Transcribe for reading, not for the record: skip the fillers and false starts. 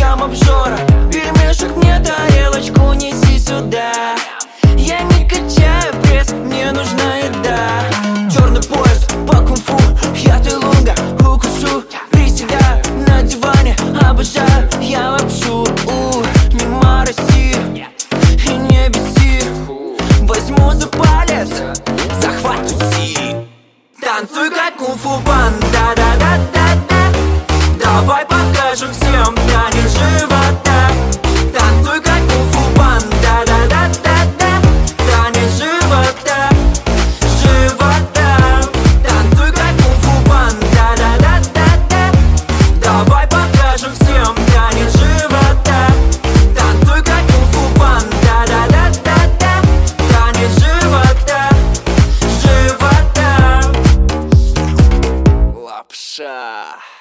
там обжора. Пельмешек мне тарелочку неси сюда. Я не качаю пресс, мне нужна еда. Черный пояс по кунг-фу, я Тайлунга, укушу. Приседаю на диване, обожаю я лапшу. Не мороси и не беси, возьму за палец, захват уси. Танцуй как кунг-фу панда, да-да-да-да. Давай покажем всем танец живота. Танцуй как кунг-фу панда, да-да-да-да. Танец живота, живота. Танцуй как кунг-фу панда, да-да-да-да. Давай покажем всем танец живота. Танцуй как кунг-фу панда, да-да-да-да. Танец живота, живота. Лапша.